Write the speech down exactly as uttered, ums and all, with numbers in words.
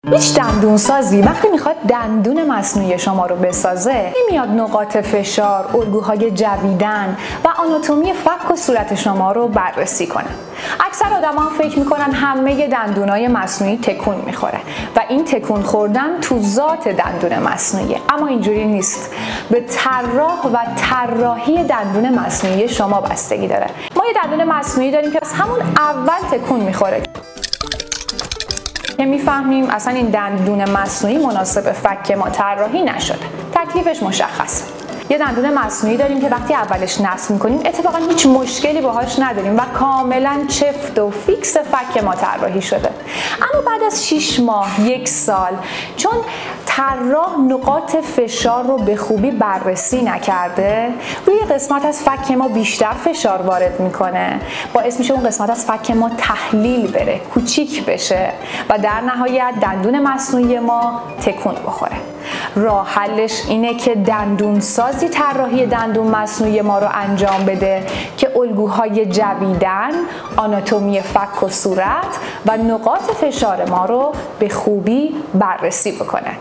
هیچ دندون سازی وقتی میخواد دندون مصنوعی شما رو بسازه نمیاد نقاط فشار، الگوهای جویدن و آناتومی فک و صورت شما رو بررسی کنه. اکثر آدما فکر میکنن همه دندونای مصنوعی تکون میخوره و این تکون خوردن تو ذات دندون مصنوعیه، اما اینجوری نیست. به طراح و طراحی دندون مصنوعی شما بستگی داره. ما یه دندون مصنوعی داریم که از همون اول تکون میخوره که میفهمیم اصلا این دندون مصنوعی مناسب فک ما طراحی نشده. تکلیفش مشخصه. یه دندون مصنوعی داریم که وقتی اولش نصب می‌کنیم اتفاقا هیچ مشکلی باهاش نداریم و کاملا چفت و فیکس فک ما طراحی شده. اما بعد از شش ماه، یک سال، چون طراح نقاط فشار رو به خوبی بررسی نکرده، روی قسمت از فک ما بیشتر فشار وارد میکنه، باعث میشه اون قسمت از فک ما تحلیل بره، کوچیک بشه و در نهایت دندون مصنوعی ما تکون بخوره. راه حلش اینه که دندون سازی طراحی دندون مصنوعی ما رو انجام بده که الگوهای جویدن، آناتومی فک و صورت و نقاط فشار ما رو به خوبی بررسی بکنه.